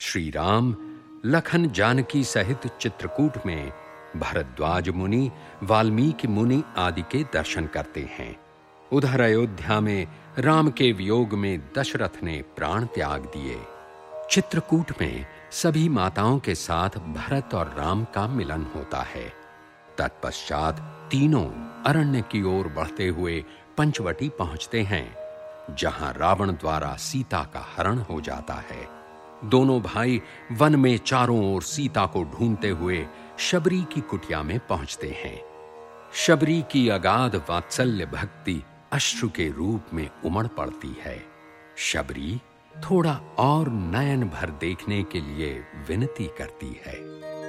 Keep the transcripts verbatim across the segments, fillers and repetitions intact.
श्री राम लखन जानकी सहित चित्रकूट में भरद्वाज मुनि, वाल्मीकि मुनि आदि के दर्शन करते हैं। उधर अयोध्या में राम के वियोग में दशरथ ने प्राण त्याग दिए। चित्रकूट में सभी माताओं के साथ भरत और राम का मिलन होता है। तत्पश्चात तीनों अरण्य की ओर बढ़ते हुए पंचवटी पहुंचते हैं, जहां रावण द्वारा सीता का हरण हो जाता है। दोनों भाई वन में चारों ओर सीता को ढूंढते हुए शबरी की कुटिया में पहुंचते हैं। शबरी की अगाध वात्सल्य भक्ति अश्रु के रूप में उमड़ पड़ती है। शबरी थोड़ा और नयन भर देखने के लिए विनती करती है।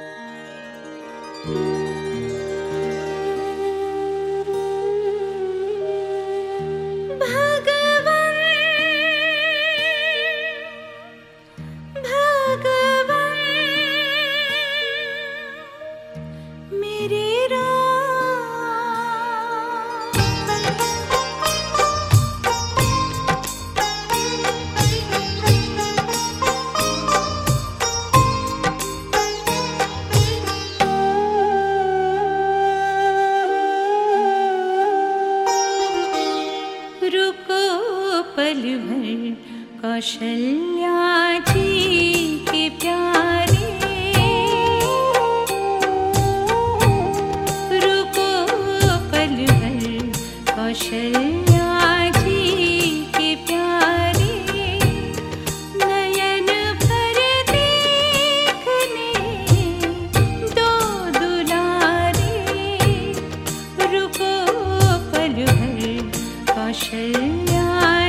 कौशल्या जी के प्यारे, रुको पल भर कौशल्या जी के प्यारे, नयन भर देखने दो दुलारे, रुको पल भर कौशल्या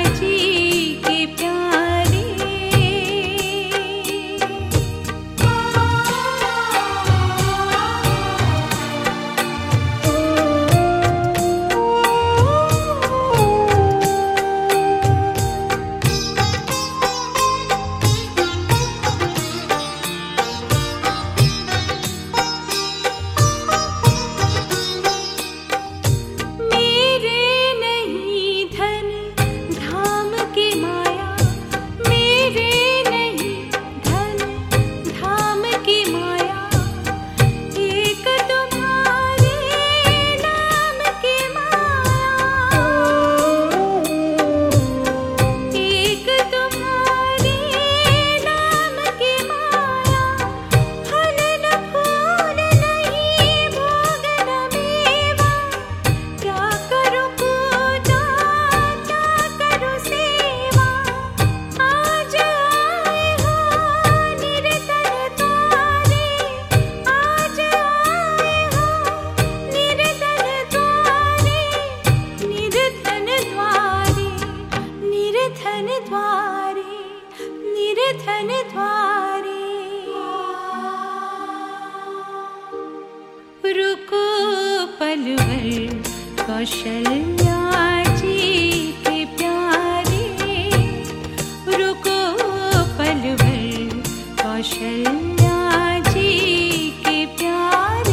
रुको पल भर कौशल्या जी के प्यारे, रुको पल भर कौशल्या जी के प्यारे।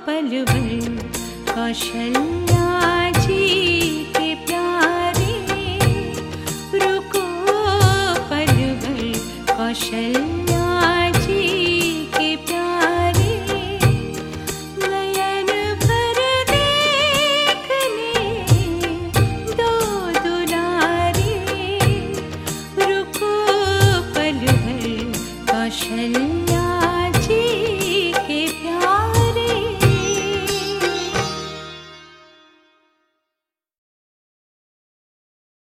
पल भर कौशल्या जी के प्यारे, रुको पल भर कौशल्या जी के प्यारे, नयन भर देखने दो दुलारे, रुको पल भर कौशल्या